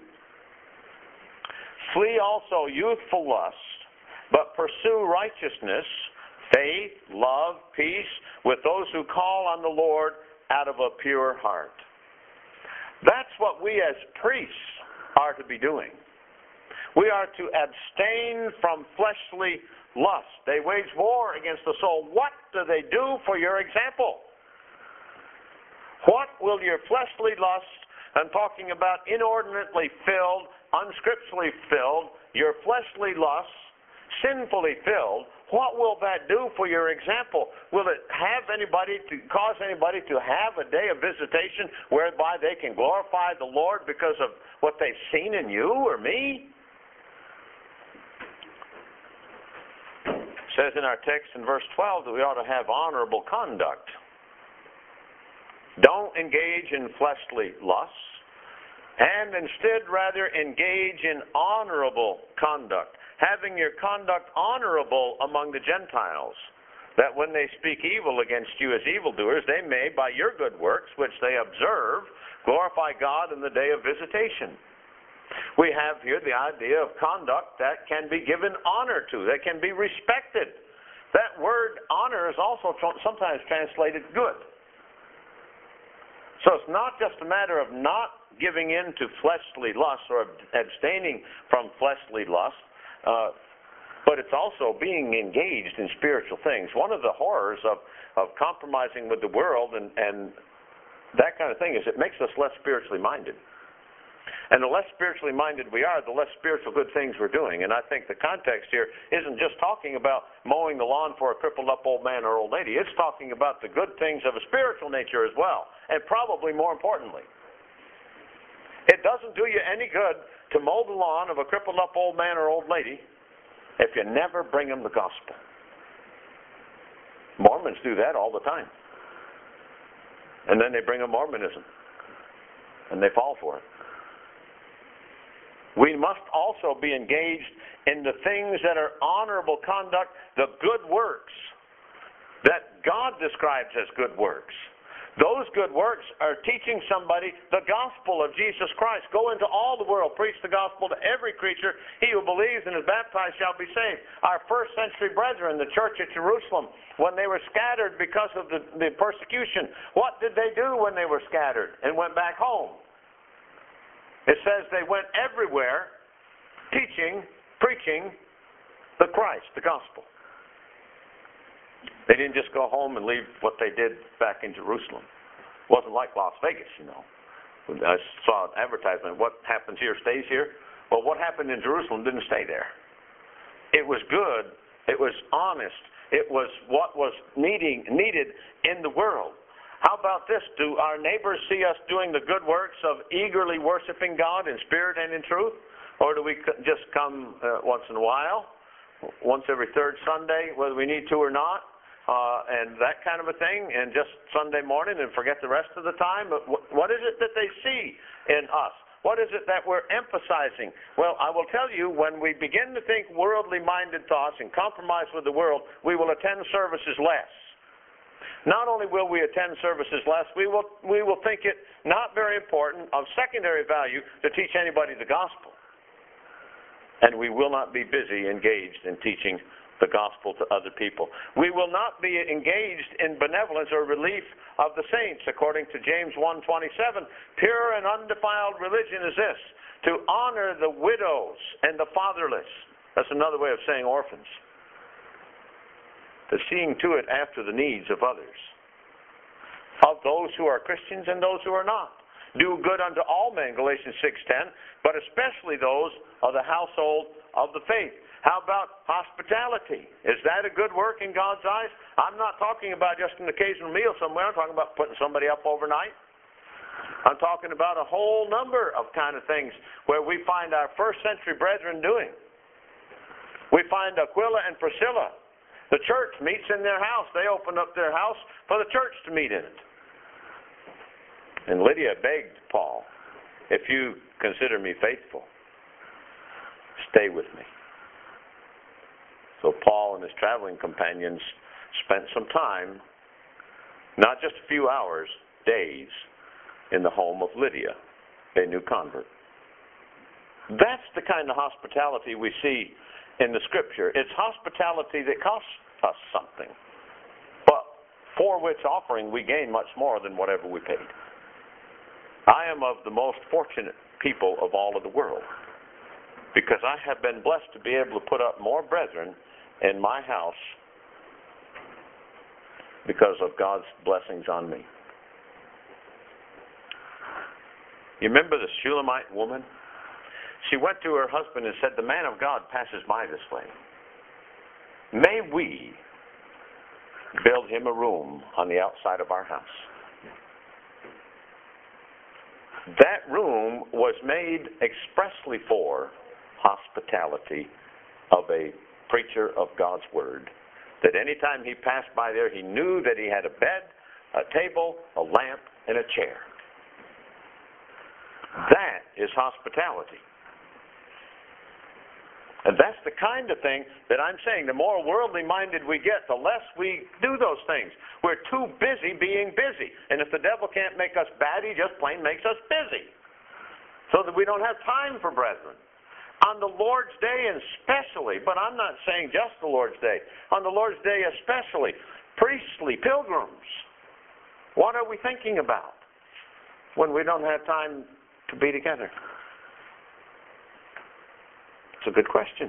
Flee also youthful lust, but pursue righteousness, faith, love, peace, with those who call on the Lord out of a pure heart. That's what we as priests are to be doing. We are to abstain from fleshly lust. They wage war against the soul. What do they do for your example? What will your fleshly lust, I'm talking about inordinately filled, unscripturally filled, your fleshly lusts, sinfully filled, what will that do for your example? Will it cause anybody to have a day of visitation whereby they can glorify the Lord because of what they've seen in you or me? It says in our text in verse 12 that we ought to have honorable conduct. Don't engage in fleshly lusts, and instead rather engage in honorable conduct, having your conduct honorable among the Gentiles, that when they speak evil against you as evildoers, they may, by your good works, which they observe, glorify God in the day of visitation. We have here the idea of conduct that can be given honor to, that can be respected. That word honor is also sometimes translated good. So it's not just a matter of not giving in to fleshly lust or abstaining from fleshly lust, but it's also being engaged in spiritual things. One of the horrors of compromising with the world and that kind of thing is it makes us less spiritually minded. And the less spiritually minded we are, the less spiritual good things we're doing. And I think the context here isn't just talking about mowing the lawn for a crippled up old man or old lady. It's talking about the good things of a spiritual nature as well. And probably more importantly, it doesn't do you any good to mow the lawn of a crippled up old man or old lady if you never bring them the gospel. Mormons do that all the time. And then they bring them Mormonism. And they fall for it. We must also be engaged in the things that are honorable conduct, the good works that God describes as good works. Those good works are teaching somebody the gospel of Jesus Christ. Go into all the world, preach the gospel to every creature. He who believes and is baptized shall be saved. Our first century brethren, the church at Jerusalem, when they were scattered because of the persecution, what did they do when they were scattered and went back home? It says they went everywhere teaching, preaching the Christ, the gospel. They didn't just go home and leave what they did back in Jerusalem. It wasn't like Las Vegas, you know. I saw an advertisement, what happens here stays here. Well, what happened in Jerusalem didn't stay there. It was good. It was honest. It was what was needed in the world. How about this? Do our neighbors see us doing the good works of eagerly worshiping God in spirit and in truth? Or do we just come once in a while, once every third Sunday, whether we need to or not, and that kind of a thing, and just Sunday morning and forget the rest of the time? What is it that they see in us? What is it that we're emphasizing? Well, I will tell you, when we begin to think worldly-minded thoughts and compromise with the world, we will attend services less. Not only will we attend services less, we will think it not very important, of secondary value, to teach anybody the gospel. And we will not be busy engaged in teaching the gospel to other people. We will not be engaged in benevolence or relief of the saints, according to James 1:27. Pure and undefiled religion is this, to honor the widows and the fatherless. That's another way of saying orphans. To seeing to it after the needs of others, of those who are Christians and those who are not. Do good unto all men, Galatians 6:10, but especially those of the household of the faith. How about hospitality? Is that a good work in God's eyes? I'm not talking about just an occasional meal somewhere. I'm talking about putting somebody up overnight. I'm talking about a whole number of kind of things where we find our first century brethren doing. We find Aquila and Priscilla. The church meets in their house. They open up their house for the church to meet in it. And Lydia begged Paul, if you consider me faithful, stay with me. So Paul and his traveling companions spent some time, not just a few hours, days, in the home of Lydia, a new convert. That's the kind of hospitality we see in the Scripture. It's hospitality that costs us something, but for which offering we gain much more than whatever we paid. I am of the most fortunate people of all of the world, because I have been blessed to be able to put up more brethren in my house because of God's blessings on me. You remember the Shulamite woman? She went to her husband and said, the man of God passes by this way. May we build him a room on the outside of our house. That room was made expressly for hospitality of a preacher of God's Word. That anytime he passed by there, he knew that he had a bed, a table, a lamp, and a chair. That is hospitality. And that's the kind of thing that I'm saying. The more worldly minded we get, the less we do those things. We're too busy being busy. And if the devil can't make us bad, he just plain makes us busy. So that we don't have time for brethren. On the Lord's Day especially, but I'm not saying just the Lord's Day. On the Lord's Day especially, priestly pilgrims. What are we thinking about when we don't have time to be together? It's a good question.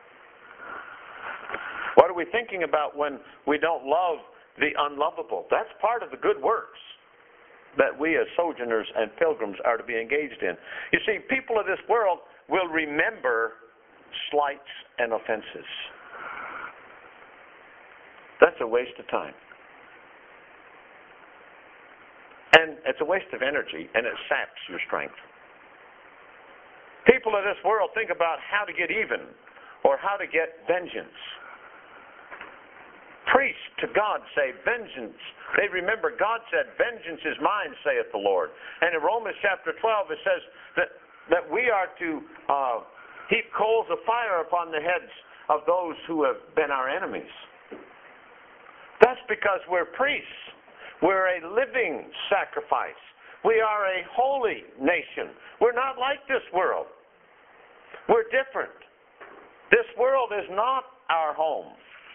What are we thinking about when we don't love the unlovable? That's part of the good works that we as sojourners and pilgrims are to be engaged in. You see, people of this world will remember slights and offenses. That's a waste of time. And it's a waste of energy, and it saps your strength. People of this world think about how to get even or how to get vengeance. Priests to God say vengeance. They remember God said, vengeance is mine, saith the Lord. And in Romans chapter 12 it says that we are to heap coals of fire upon the heads of those who have been our enemies. That's because we're priests. We're a living sacrifice. We are a holy nation. We're not like this world. We're different. This world is not our home.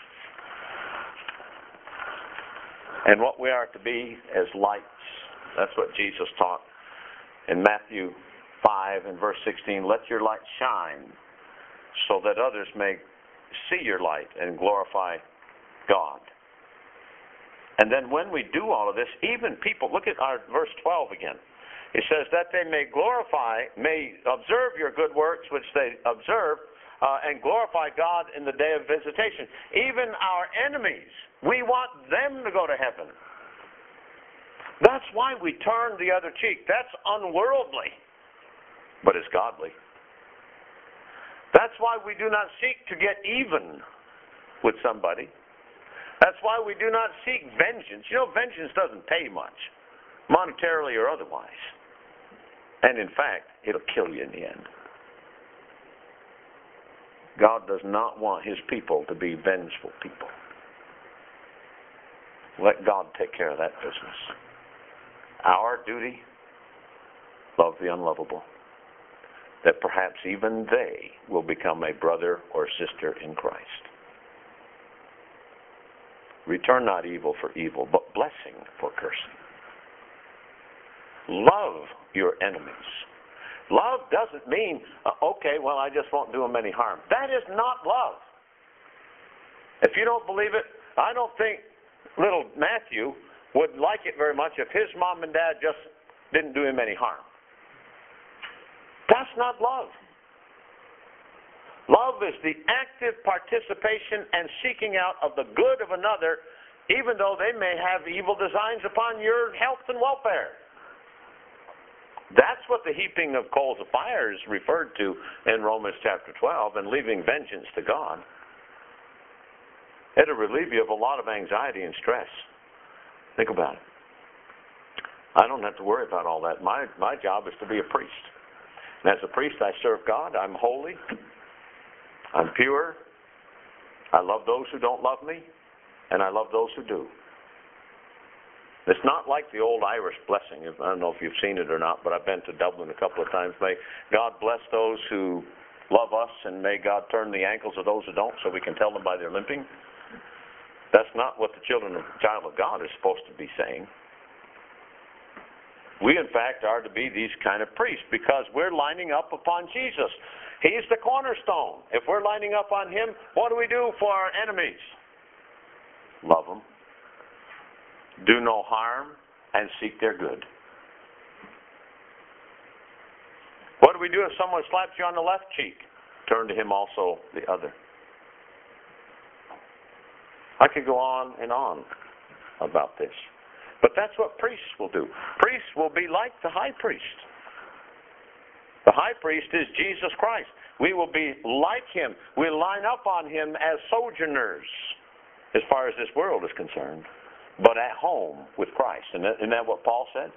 And what we are to be as lights. That's what Jesus taught in Matthew 5 and verse 16. Let your light shine so that others may see your light and glorify God. And then when we do all of this, even people, look at our verse 12 again. It says that they may observe your good works which they observe, and glorify God in the day of visitation. Even our enemies, we want them to go to heaven. That's why we turn the other cheek. That's unworldly, but it's godly. That's why we do not seek to get even with somebody. That's why we do not seek vengeance. You know, vengeance doesn't pay much, monetarily or otherwise. And in fact, it'll kill you in the end. God does not want His people to be vengeful people. Let God take care of that business. Our duty, love the unlovable, that perhaps even they will become a brother or sister in Christ. Return not evil for evil, but blessing for cursing. Love your enemies. Love doesn't mean, okay, well, I just won't do them any harm. That is not love. If you don't believe it, I don't think little Matthew would like it very much if his mom and dad just didn't do him any harm. That's not love. Love is the active participation and seeking out of the good of another, even though they may have evil designs upon your health and welfare. That's what the heaping of coals of fire is referred to in Romans chapter 12, and leaving vengeance to God. It'll relieve you of a lot of anxiety and stress. Think about it. I don't have to worry about all that. My job is to be a priest. And as a priest, I serve God. I'm holy. I'm pure. I love those who don't love me, and I love those who do. It's not like the old Irish blessing. I don't know if you've seen it or not, but I've been to Dublin a couple of times. May God bless those who love us, and may God turn the ankles of those who don't, so we can tell them by their limping. That's not what the child of God is supposed to be saying. We, in fact, are to be these kind of priests because we're lining up upon Jesus. He's the cornerstone. If we're lining up on Him, what do we do for our enemies? Love them. Do no harm and seek their good. What do we do if someone slaps you on the left cheek? Turn to him also the other. I could go on and on about this. But that's what priests will do. Priests will be like the high priest. The high priest is Jesus Christ. We will be like Him. We'll line up on Him as sojourners as far as this world is concerned, but at home with Christ. Isn't that what Paul said?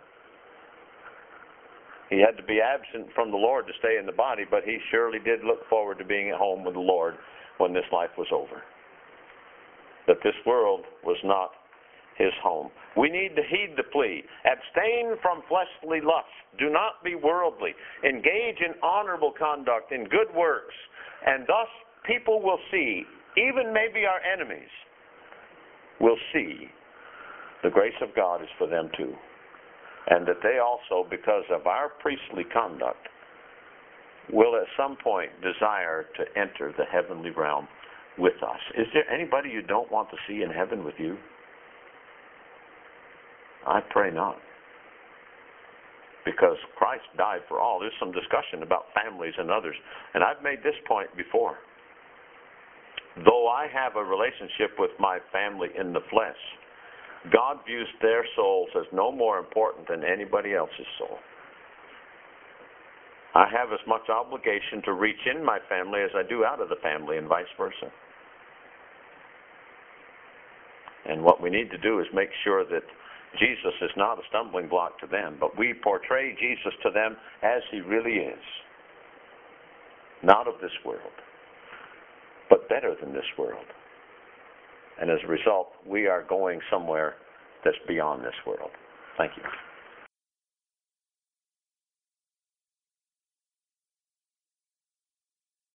He had to be absent from the Lord to stay in the body, but he surely did look forward to being at home with the Lord when this life was over. That this world was not his home. We need to heed the plea. Abstain from fleshly lusts. Do not be worldly. Engage in honorable conduct, in good works. And thus people will see, even maybe our enemies, will see the grace of God is for them too. And that they also, because of our priestly conduct, will at some point desire to enter the heavenly realm with us. Is there anybody you don't want to see in heaven with you? I pray not. Because Christ died for all. There's some discussion about families and others. And I've made this point before. Though I have a relationship with my family in the flesh, God views their souls as no more important than anybody else's soul. I have as much obligation to reach in my family as I do out of the family, and vice versa. And what we need to do is make sure that Jesus is not a stumbling block to them, but we portray Jesus to them as He really is. Not of this world, but better than this world. And as a result, we are going somewhere that's beyond this world. Thank you.